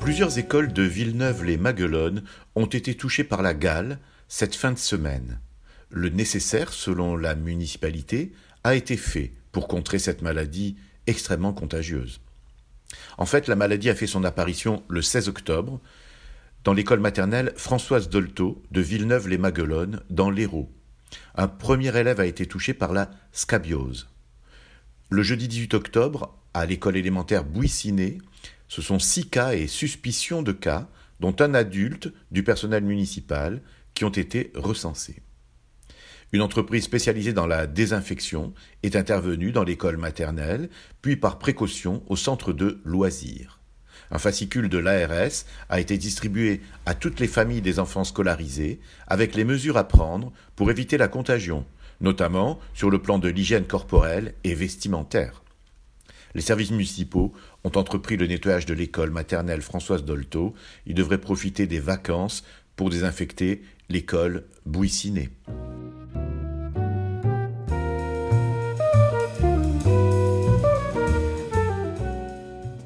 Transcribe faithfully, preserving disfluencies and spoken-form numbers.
Plusieurs écoles de Villeneuve-lès-Maguelone ont été touchées par la gale cette fin de semaine. Le nécessaire, selon la municipalité, a été fait pour contrer cette maladie extrêmement contagieuse. En fait, la maladie a fait son apparition le seize octobre dans l'école maternelle Françoise Dolto de Villeneuve-lès-Maguelone, dans l'Hérault. Un premier élève a été touché par la scabiose. Le jeudi dix-huit octobre, à l'école élémentaire Bouissinet, ce sont six cas et suspicions de cas, dont un adulte du personnel municipal, qui ont été recensés. Une entreprise spécialisée dans la désinfection est intervenue dans l'école maternelle, puis par précaution au centre de loisirs. Un fascicule de l'A R S a été distribué à toutes les familles des enfants scolarisés, avec les mesures à prendre pour éviter la contagion, notamment sur le plan de l'hygiène corporelle et vestimentaire. Les services municipaux ont entrepris le nettoyage de l'école maternelle Françoise Dolto. Ils devraient profiter des vacances pour désinfecter l'école Bouissinet.